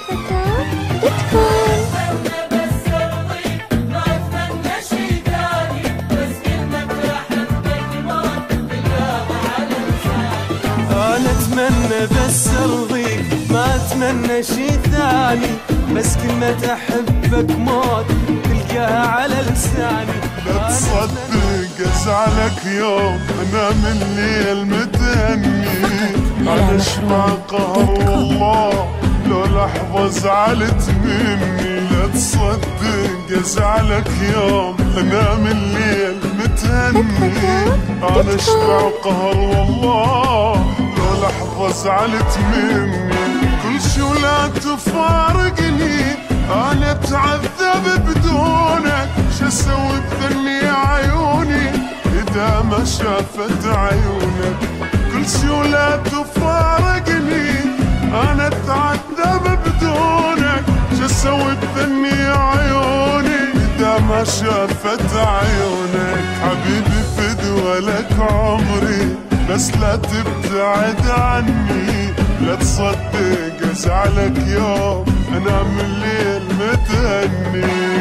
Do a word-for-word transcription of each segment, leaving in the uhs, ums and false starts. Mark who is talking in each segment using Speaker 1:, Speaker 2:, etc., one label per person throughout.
Speaker 1: أتمنى بس أرضيك ما أتمنى شي ثاني، بس كلمة أحبك موت تلقاها على لساني.
Speaker 2: لا تصدق أزعلك يوم أنا من الليل متهني، على اشبع قهر والله لو لحظة زعلت مني. لا تصدق أزعلك يوم أنا من الليل متهني، على اشبع قهر والله لو لحظة زعلت مني. كل شي ولا تفارقني أنا أتعذب بدونك، شو أسوي بذني عيوني إذا ما شافت عيونك. كل شي ولا تفارقني أنا أتعذب بدونك، شو أسوي بذني عيوني إذا ما شافت عيونك. حبيبي فدوى لك عمري بس لا تبتعد عني. لا تصدق أزعلك يوم أنا من الليل متهني.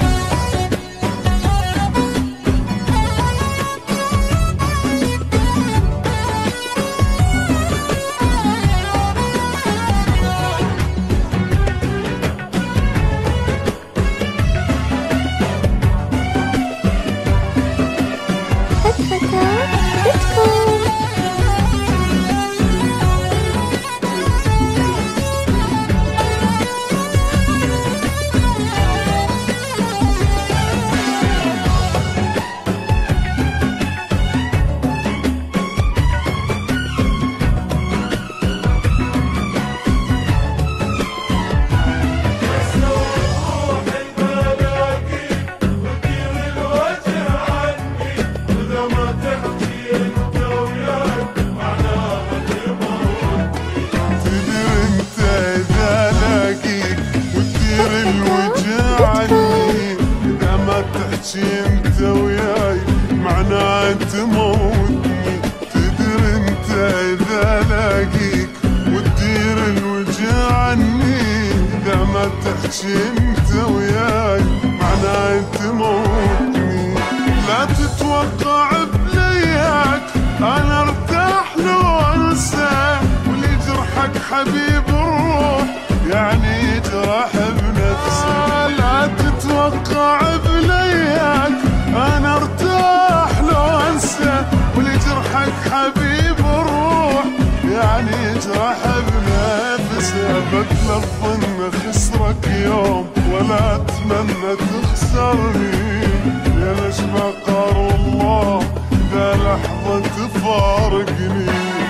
Speaker 2: انت وياي معناه تموتني. تدري انت اذا لاقيك وتدير الوجع عني، اذا ما تحكي انت وياي معناه تموتني. لا تتوقع بلياك انا ارتاح لو انسى، واللي جرحك حبيب الروح يعني يجرح بنفسه. لا تتوقع بلياك انا ارتاح لو انسى، واللي جرحك حبيب الروح يعني يجرح بنفسه. بتلف ان خسرك يوم ولا اتمنى تخسرني، يا نجمة قار والله ذا لحظة تفارقني.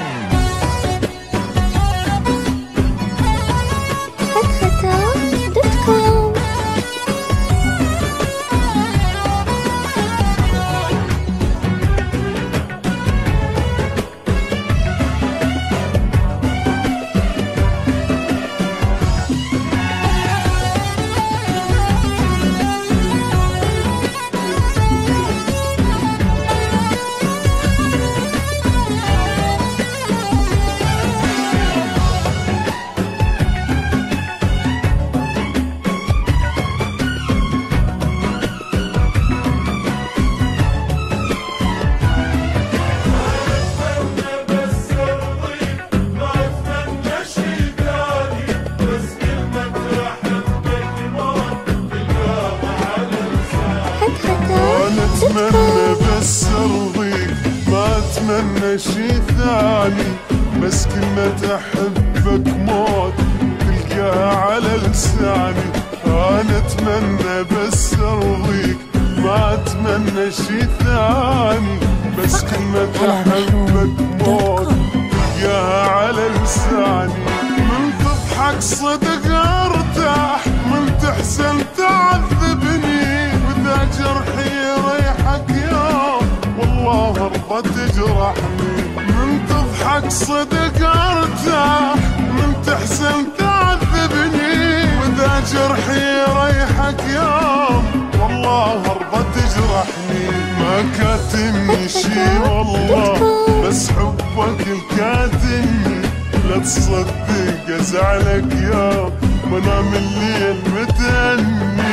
Speaker 2: أتمنى بس أرضيك ما أتمنى شي ثاني، بس كلمة أحبك موت تلقاها على لساني. أنا أتمنى بس أرضيك ما أتمنى شي ثاني، بس كلمة أحبك موت تلقاها على لساني. من تضحك صدق أرتاح، من تحزن تعذبني، وإذا جرحي يريحك يوم والله أرضى تجرحني. من تضحك صدق أرتاح، من تحزن تعذبني، وإذا جرحي يريحك يوم والله أرضى تجرحني. ما كاتمني شي والله بس حبك الكاتمني. لا تصدق أزعلك يوم ما نام الليل متأني